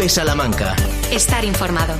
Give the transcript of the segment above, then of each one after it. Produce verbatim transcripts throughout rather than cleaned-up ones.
COPE Salamanca. Estar informado.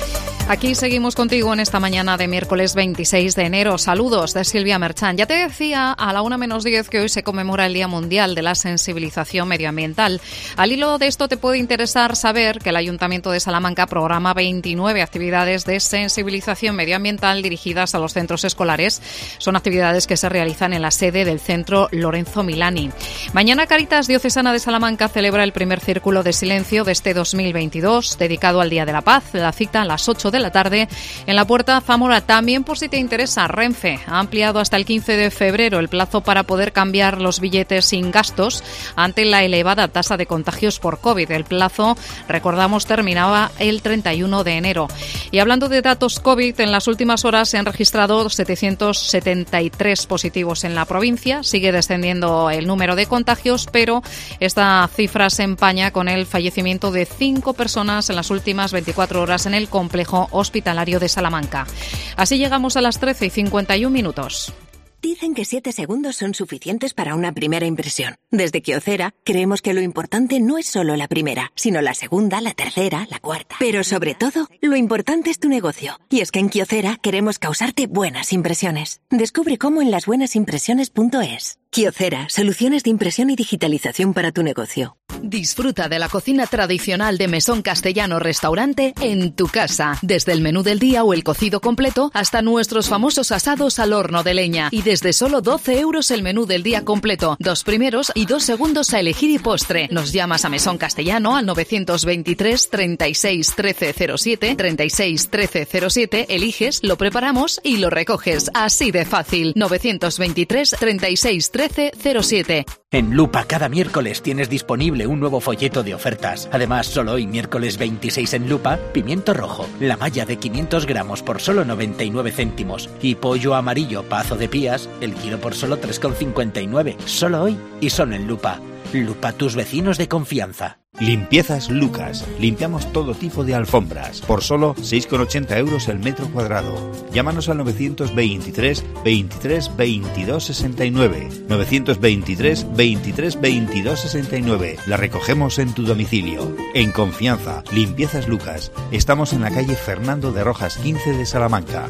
Aquí seguimos contigo en esta mañana de miércoles veintiséis de enero. Saludos de Silvia Merchán. Ya te decía a la una menos diez que hoy se conmemora el Día Mundial de la Sensibilización Medioambiental. Al hilo de esto te puede interesar saber que el Ayuntamiento de Salamanca programa veintinueve actividades de sensibilización medioambiental dirigidas a los centros escolares. Son actividades que se realizan en la sede del Centro Lorenzo Milani. Mañana Cáritas Diocesana de Salamanca celebra el primer Círculo de Silencio de este dos mil veintidós, dedicado al Día de la Paz. La cita a las ocho de la tarde en la Puerta Zamora. También, por si te interesa, Renfe ha ampliado hasta el quince de febrero el plazo para poder cambiar los billetes sin gastos ante la elevada tasa de contagios por COVID. El plazo, recordamos, terminaba el treinta y uno de enero. Y hablando de datos COVID, en las últimas horas se han registrado setecientos setenta y tres positivos en la provincia. Sigue descendiendo el número de contagios, pero esta cifra se empaña con el fallecimiento de cinco personas en las últimas veinticuatro horas en el complejo hospitalario de Salamanca. Así llegamos a las trece y cincuenta y un minutos. Dicen que siete segundos son suficientes para una primera impresión. Desde Kyocera creemos que lo importante no es solo la primera, sino la segunda, la tercera, la cuarta. Pero sobre todo, lo importante es tu negocio. Y es que en Kyocera queremos causarte buenas impresiones. Descubre cómo en las buenas impresiones punto es. Kyocera, soluciones de impresión y digitalización para tu negocio. Disfruta de la cocina tradicional de Mesón Castellano Restaurante en tu casa. Desde el menú del día o el cocido completo hasta nuestros famosos asados al horno de leña. Y desde solo doce euros el menú del día completo. Dos primeros y dos segundos a elegir y postre. Nos llamas a Mesón Castellano al novecientos veintitrés, treinta y seis, trece cero siete, treinta y seis, trece cero siete. Eliges, lo preparamos y lo recoges. Así de fácil. novecientos veintitrés, treinta y seis, trece cero siete. En Lupa cada miércoles tienes disponible un nuevo folleto de ofertas. Además, solo hoy miércoles veintiséis en Lupa, pimiento rojo, la malla de quinientos gramos por solo noventa y nueve céntimos y pollo amarillo pazo de pías, el kilo por solo tres con cincuenta y nueve. Solo hoy y solo en Lupa. Lupa, tus vecinos de confianza. Limpiezas Lucas. Limpiamos todo tipo de alfombras por solo seis con ochenta euros el metro cuadrado. Llámanos al novecientos veintitrés, veintitrés, veintidós sesenta y nueve. novecientos veintitrés, veintitrés, veintidós sesenta y nueve. La recogemos en tu domicilio. En confianza. Limpiezas Lucas. Estamos en la calle Fernando de Rojas quince de Salamanca.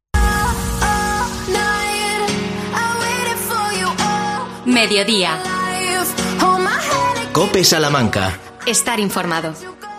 Mediodía. COPE Salamanca. Estar informado.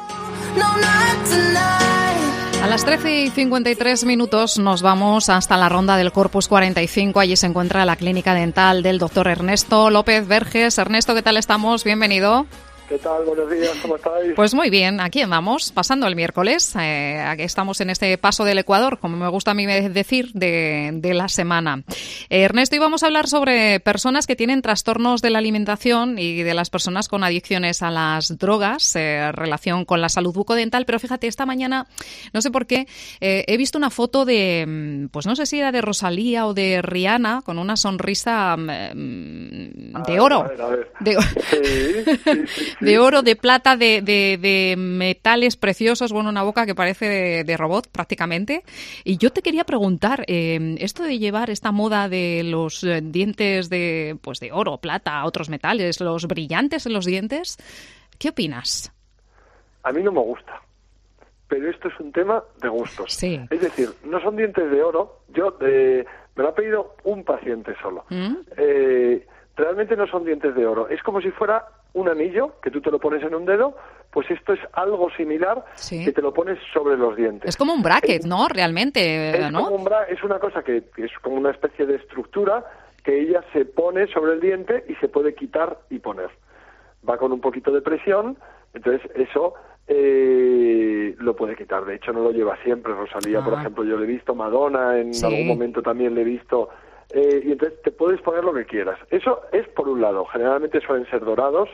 A las trece y cincuenta y tres minutos nos vamos hasta la ronda del Corpus cuarenta y cinco. Allí se encuentra la clínica dental del doctor Ernesto López Verges. Ernesto, ¿qué tal estamos? Bienvenido. ¿Qué tal? Buenos días, ¿cómo estáis? Pues muy bien, aquí andamos, pasando el miércoles. Eh, aquí estamos en este paso del Ecuador, como me gusta a mí decir, de, de la semana. Eh, Ernesto, íbamos a hablar sobre personas que tienen trastornos de la alimentación y de las personas con adicciones a las drogas, eh, relación con la salud bucodental, pero fíjate, esta mañana, no sé por qué, eh, he visto una foto de, pues no sé si era de Rosalía o de Rihanna, con una sonrisa eh, de a oro. Ver, a ver, a ver. De, sí, sí, sí. de oro, de plata, de, de, de metales preciosos, bueno, una boca que parece de, de robot prácticamente. Y yo te quería preguntar, eh, esto de llevar esta moda de los eh, dientes de, pues de oro, plata, otros metales, los brillantes en los dientes, ¿qué opinas? A mí no me gusta, pero esto es un tema de gustos. Sí. Es decir, no son dientes de oro, yo eh, me lo ha pedido un paciente solo. ¿Mm? Eh, realmente no son dientes de oro, es como si fuera un anillo que tú te lo pones en un dedo, pues esto es algo similar, sí, que te lo pones sobre los dientes. Es como un bracket, es, ¿no? Realmente, es ¿no? Como un bra- es una cosa que, que es como una especie de estructura que ella se pone sobre el diente y se puede quitar y poner. Va con un poquito de presión, entonces eso eh, lo puede quitar. De hecho, no lo lleva siempre. Rosalía, ah. por ejemplo, yo le he visto, Madonna en sí. algún momento también le he visto. Eh, y entonces te puedes poner lo que quieras. Eso es por un lado. Generalmente suelen ser dorados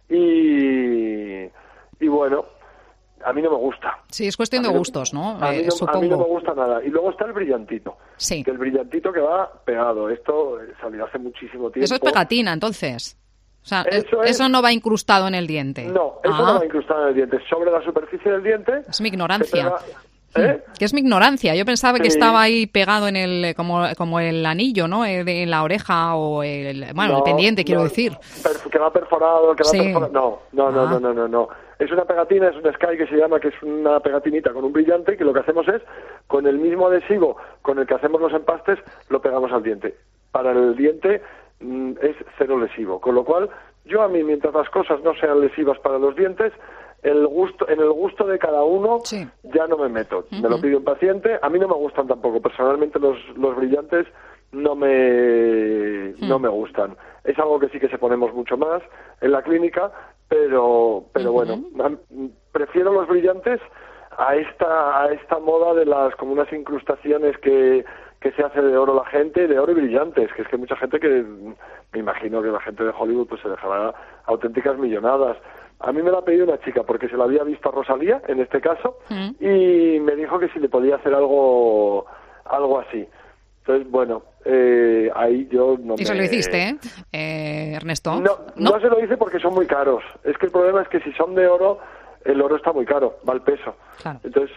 y, y bueno, a mí no me gusta. Sí, es cuestión de gustos, ¿no? A mí no, eh, supongo. a mí no me gusta nada. Y luego está el brillantito. Sí. Que el brillantito que va pegado. Esto salió hace muchísimo tiempo. Eso es pegatina, entonces. O sea, eso, eso es... no va incrustado en el diente. No, eso ah. no va incrustado en el diente. Sobre la superficie del diente... Es mi ignorancia. ¿Eh? Que es mi ignorancia. Yo pensaba sí. que estaba ahí pegado en el como como el anillo, ¿no? Eh, de, en la oreja o el bueno, no, el pendiente, quiero no, decir. Que va perforado, que va sí. perforado. No, no, no, ah. no, no, no, no. Es una pegatina, es un Sky que se llama, que es una pegatinita con un brillante, que lo que hacemos es, con el mismo adhesivo con el que hacemos los empastes, lo pegamos al diente. Para el diente mm, es cero lesivo, con lo cual, yo a mí, mientras las cosas no sean lesivas para los dientes, el gusto, en el gusto de cada uno sí. ya no me meto. Uh-huh. Me lo pide un paciente, a mí no me gustan tampoco, personalmente los, los brillantes no me, uh-huh. no me gustan. Es algo que sí que se ponemos mucho más en la clínica, pero, pero uh-huh. bueno, prefiero los brillantes a esta, a esta moda de las como unas incrustaciones que, que se hace de oro la gente, de oro y brillantes, que es que hay mucha gente que, me imagino que la gente de Hollywood pues se dejará auténticas millonadas. A mí me la ha pedido una chica porque se la había visto a Rosalía, en este caso, mm. y me dijo que si le podía hacer algo algo así. Entonces, bueno, eh, ahí yo no ¿Y me... se lo hiciste, eh? eh Ernesto? No, no, no se lo hice porque son muy caros. Es que el problema es que si son de oro, el oro está muy caro, va al peso. Claro. Entonces,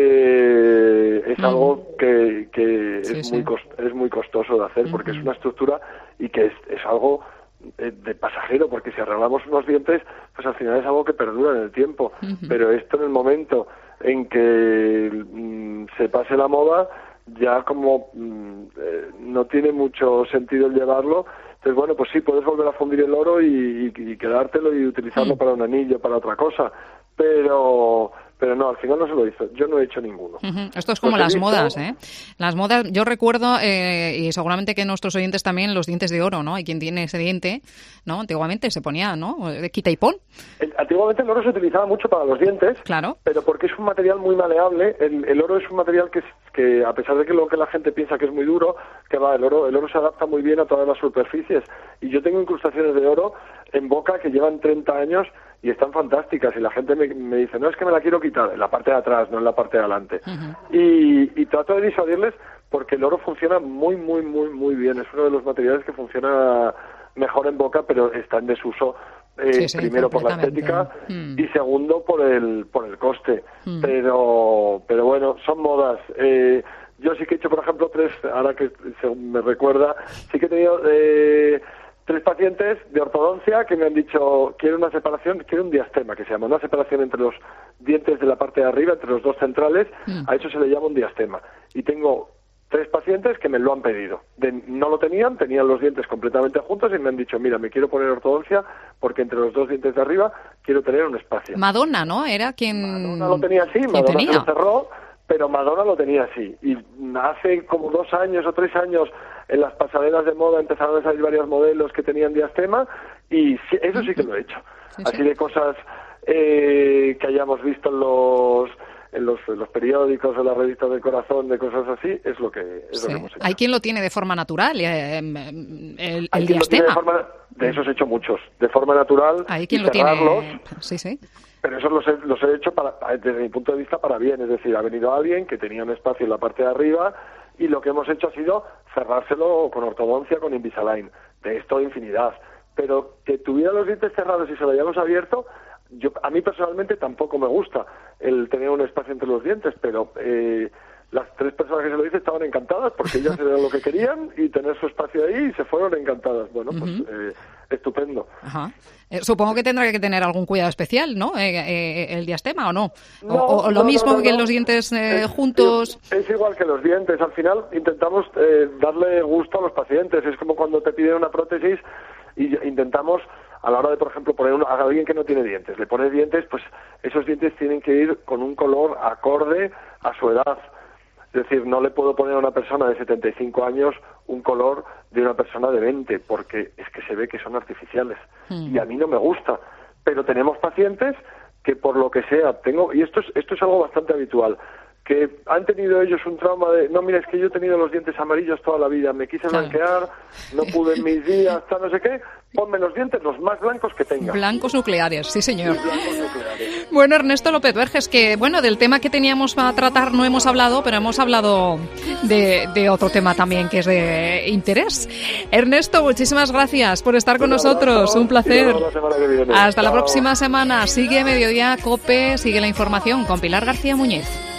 eh, es mm. algo que, que sí, es, sí. Muy cost- es muy costoso de hacer, mm-hmm. porque es una estructura y que es, es algo... de pasajero, porque si arreglamos unos dientes, pues al final es algo que perdura en el tiempo, uh-huh. pero esto en el momento en que mm, se pase la moda, ya como mm, eh, no tiene mucho sentido el llevarlo. Entonces, bueno, pues sí, puedes volver a fundir el oro y, y, y quedártelo y utilizarlo uh-huh. para un anillo, para otra cosa, pero... pero no, al final no se lo hizo. Yo no he hecho ninguno. Uh-huh. Esto es como las visto... modas, ¿eh? Las modas, yo recuerdo, eh, y seguramente que nuestros oyentes también, los dientes de oro, ¿no? Hay quien tiene ese diente, ¿no? Antiguamente se ponía, ¿no? De quita y pon. El, antiguamente el oro se utilizaba mucho para los dientes, claro, pero porque es un material muy maleable. El, el oro es un material que, que, a pesar de que lo que la gente piensa que es muy duro, que va, el oro, el oro se adapta muy bien a todas las superficies. Y yo tengo incrustaciones de oro en boca que llevan treinta años y están fantásticas, y la gente me, me dice, no, es que me la quiero quitar, en la parte de atrás, no en la parte de adelante. Uh-huh. Y, y trato de disuadirles porque el oro funciona muy, muy, muy, muy bien. Es uno de los materiales que funciona mejor en boca, pero está en desuso, eh, sí, sí, primero por la estética mm. y segundo por el por el coste. Mm. Pero, pero bueno, son modas. Eh, yo sí que he hecho, por ejemplo, tres, ahora que según me recuerda, sí que he tenido... Eh, tres pacientes de ortodoncia que me han dicho, quiero una separación, quiero un diastema, que se llama, una separación entre los dientes de la parte de arriba, entre los dos centrales, mm. a eso se le llama un diastema. Y tengo tres pacientes que me lo han pedido. De, no lo tenían, tenían los dientes completamente juntos y me han dicho, mira, me quiero poner ortodoncia porque entre los dos dientes de arriba quiero tener un espacio. Madonna, ¿no? Era quien... Madonna lo tenía así, Madonna tenía? se lo cerró, pero Madonna lo tenía así. Y hace como dos años o tres años... en las pasarelas de moda empezaron a salir varios modelos que tenían diastema y sí, eso sí que lo he hecho. Sí, Así sí. de cosas eh, que hayamos visto en los en los, en los periódicos, en las revistas del corazón, de cosas así, es lo que, es sí. lo que hemos hecho. Hay quien lo tiene de forma natural, eh, el, el diastema. De, forma, de esos he hecho muchos, de forma natural. Hay quien y lo cerrarlos, tiene. Sí, sí. Pero esos los he, los he hecho para, desde mi punto de vista para bien, es decir, ha venido alguien que tenía un espacio en la parte de arriba y lo que hemos hecho ha sido cerrárselo con ortodoncia, con Invisalign. De esto infinidad. Pero que tuviera los dientes cerrados y se lo hayamos abierto, yo a mí personalmente tampoco me gusta el tener un espacio entre los dientes, pero eh, las tres personas que se lo dicen estaban encantadas porque ellas era lo que querían y tener su espacio ahí y se fueron encantadas. Bueno, pues uh-huh. eh, estupendo. Ajá. Eh, supongo que tendrá que tener algún cuidado especial, ¿no? Eh, eh, el diastema, ¿o no? no o, o lo no, mismo no, no, que no. los dientes eh, es, juntos... Es igual que los dientes. Al final intentamos eh, darle gusto a los pacientes. Es como cuando te piden una prótesis y intentamos, a la hora de, por ejemplo, poner una, a alguien que no tiene dientes, le pones dientes, pues esos dientes tienen que ir con un color acorde a su edad. Es decir, no le puedo poner a una persona de setenta y cinco años un color de una persona de veinte, porque es que se ve que son artificiales. Mm. Y a mí no me gusta. Pero tenemos pacientes que por lo que sea, tengo, y esto es, esto es algo bastante habitual, que han tenido ellos un trauma de, no, mira, es que yo he tenido los dientes amarillos toda la vida, me quise claro. blanquear, no pude en mis días, tal, no sé qué, ponme los dientes los más blancos que tenga. Blancos nucleares, sí señor. Blancos nucleares. Bueno, Ernesto López Verges, que bueno, del tema que teníamos para tratar no hemos hablado, pero hemos hablado de, de otro tema también que es de interés. Ernesto, muchísimas gracias por estar con un nosotros, abrazo, un placer. La Hasta Chao. La próxima semana. Sigue Mediodía COPE, sigue la información con Pilar García Muñiz.